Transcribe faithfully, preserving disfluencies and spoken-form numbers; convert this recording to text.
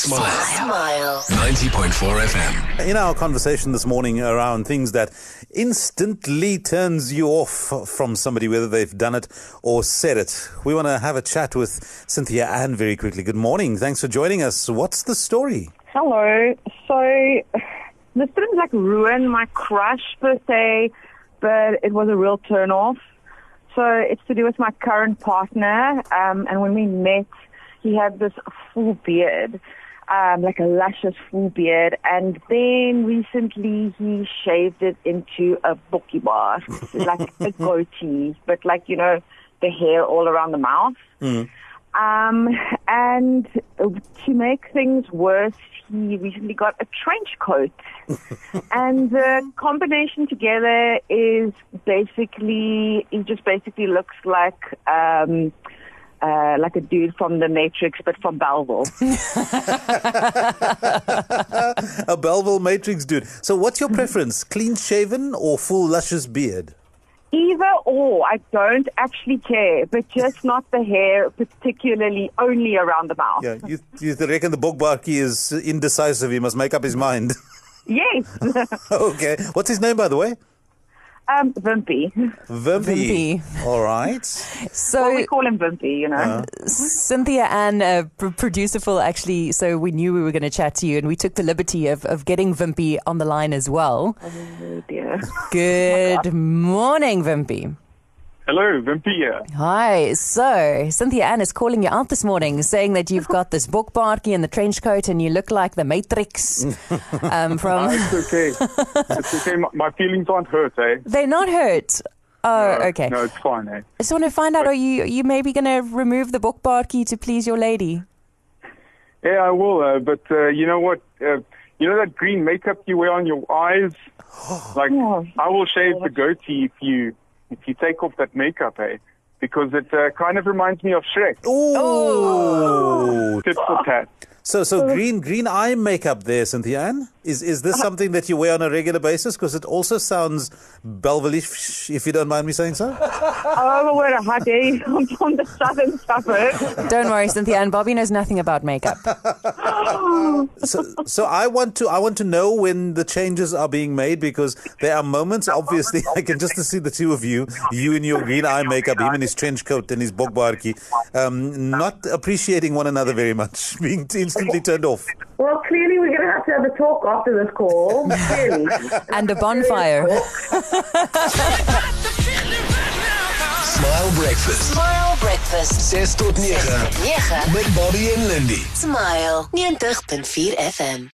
Smile. Smile. ninety point four F M. In our conversation this morning around things that instantly turns you off from somebody, whether they've done it or said it, we want to have a chat with Cynthia Ann very quickly. Good morning. Thanks for joining us. What's the story? Hello. So this didn't like ruin my crush per se, but it was a real turn off. So it's to do with my current partner. Um, and when we met, he had this full beard. Um, like a luscious full beard, and then recently he shaved it into a bookie bar, like a goatee, but like, you know, the hair all around the mouth. Mm. Um, and to make things worse, he recently got a trench coat. And the combination together is basically, he just basically looks like... Um, Uh, like a dude from The Matrix, but from Belleville. A Belleville Matrix dude. So what's your preference, clean shaven or full luscious beard? Either or. I don't actually care, but just not the hair, particularly only around the mouth. Yeah, you, you reckon the Bokbarkie is indecisive. He must make up his mind. Yes. Okay. What's his name, by the way? Um, Vimpy. Vimpy. Vimpy. All right. So well, we call him Vimpy, you know. Uh, Cynthia Ann, uh, pr- producer Phil, actually, so we knew we were going to chat to you, and we took the liberty of, of getting Vimpy on the line as well. Oh, dear. Good morning, Vimpy. Hello, Vimpy here. Hi. So, Cynthia Ann is calling you out this morning, saying that you've got this Bokbarkie and the trench coat, and you look like the Matrix. Um, from Oh, it's okay. It's okay. My, my feelings aren't hurt, eh? They're not hurt. Oh, No, okay. No, it's fine, eh? I just want to find out, are you are you maybe going to remove the Bokbarkie to please your lady? Yeah, I will, uh, but uh, you know what? Uh, you know that green makeup you wear on your eyes? Like, Oh. I will shave the goatee if you if you take off that makeup, eh? Because it uh, kind of reminds me of Shrek. Oh. Tip for tat. So, so green green eye makeup there, Cynthia Ann? Is is this something that you wear on a regular basis? Because it also sounds Belleville-ish, if you don't mind me saying so. Oh, we're a hot day. I'm from the southern suburbs. Don't worry, Cynthia Ann. Bobby knows nothing about makeup. So, so I want to I want to know when the changes are being made, because there are moments, obviously, I can just see the two of you, you in your green eye makeup, him in his trench coat and his Bokbarkie, um, not appreciating one another very much, being instantly turned off. Well, clearly we're going to have to have a talk after this call. Clearly. And a bonfire. Smile Breakfast. Smile Breakfast. ses tot nege. nege. Met Bobby en Lindy. Smile ninety point four F M.